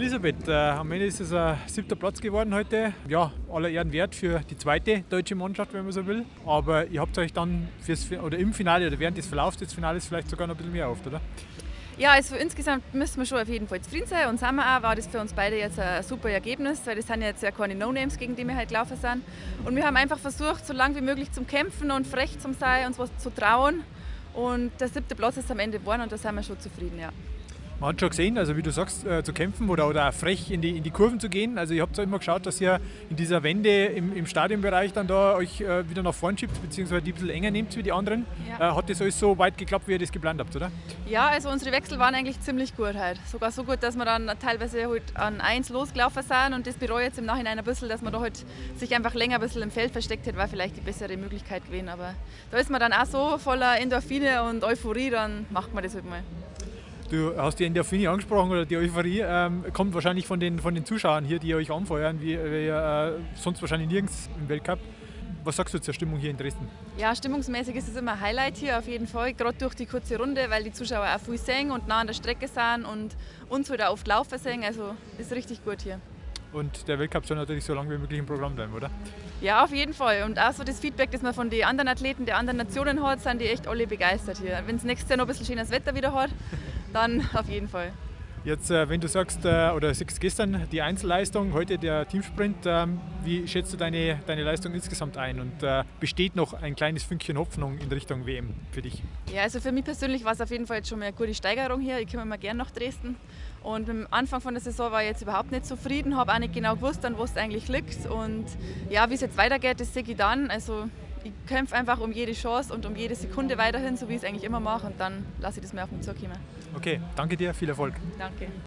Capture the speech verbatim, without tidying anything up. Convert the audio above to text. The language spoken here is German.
Elisabeth, äh, am Ende ist es ein siebter Platz geworden heute. Ja, aller Ehren wert für die zweite deutsche Mannschaft, wenn man so will. Aber ihr habt euch dann fürs, oder im Finale oder während des Verlaufs des Finales vielleicht sogar noch ein bisschen mehr erhofft, oder? Ja, also insgesamt müssen wir schon auf jeden Fall zufrieden sein und sind wir auch, war das für uns beide jetzt ein super Ergebnis, weil das sind jetzt ja keine No-Names, gegen die wir halt gelaufen sind. Und wir haben einfach versucht, so lange wie möglich zu kämpfen und frech zu sein, uns was zu trauen. Und der siebte Platz ist am Ende geworden und da sind wir schon zufrieden, ja. Man hat schon gesehen, also wie du sagst, äh, zu kämpfen oder, oder auch frech in die, in die Kurven zu gehen. Also ihr habt ja immer geschaut, dass ihr in dieser Wende im, im Stadionbereich dann da euch äh, wieder nach vorn schiebt, beziehungsweise die ein bisschen enger nehmt wie die anderen. Ja. Äh, hat das alles so weit geklappt, wie ihr das geplant habt, oder? Ja, also unsere Wechsel waren eigentlich ziemlich gut heute. Sogar so gut, dass wir dann teilweise halt an eins losgelaufen sind und das bereue ich jetzt im Nachhinein ein bisschen, dass man da halt sich einfach länger ein bisschen im Feld versteckt hätte, war vielleicht die bessere Möglichkeit gewesen. Aber da ist man dann auch so voller Endorphine und Euphorie, dann macht man das halt mal. Du hast die Endorphine angesprochen oder die Euphorie ähm, kommt wahrscheinlich von den, von den Zuschauern hier, die euch anfeuern, wie, wie äh, sonst wahrscheinlich nirgends im Weltcup. Was sagst du zur Stimmung hier in Dresden? Ja, stimmungsmäßig ist es immer ein Highlight hier auf jeden Fall, gerade durch die kurze Runde, weil die Zuschauer auch viel sehen und nah an der Strecke sind und uns halt auch oft laufen sehen, also ist richtig gut hier. Und der Weltcup soll natürlich so lange wie möglich im Programm bleiben, oder? Ja, auf jeden Fall. Und auch so das Feedback, das man von den anderen Athleten der anderen Nationen hat, sind die echt alle begeistert hier. Wenn es nächstes Jahr noch ein bisschen schönes Wetter wieder hat, dann auf jeden Fall. Jetzt, äh, wenn du sagst, äh, oder sagst gestern die Einzelleistung, heute der Teamsprint, ähm, wie schätzt du deine, deine Leistung insgesamt ein? Und äh, besteht noch ein kleines Fünkchen Hoffnung in Richtung W M für dich? Ja, also für mich persönlich war es auf jeden Fall jetzt schon mal eine gute Steigerung hier. Ich komme immer gerne nach Dresden. Und am Anfang von der Saison war ich jetzt überhaupt nicht zufrieden, habe auch nicht genau gewusst, an wo es eigentlich liegt. Und ja, wie es jetzt weitergeht, das sehe ich dann. Also ich kämpfe einfach um jede Chance und um jede Sekunde weiterhin, so wie ich es eigentlich immer mache. Und dann lasse ich das mir auf mich zukommen. Okay, danke dir, viel Erfolg. Danke.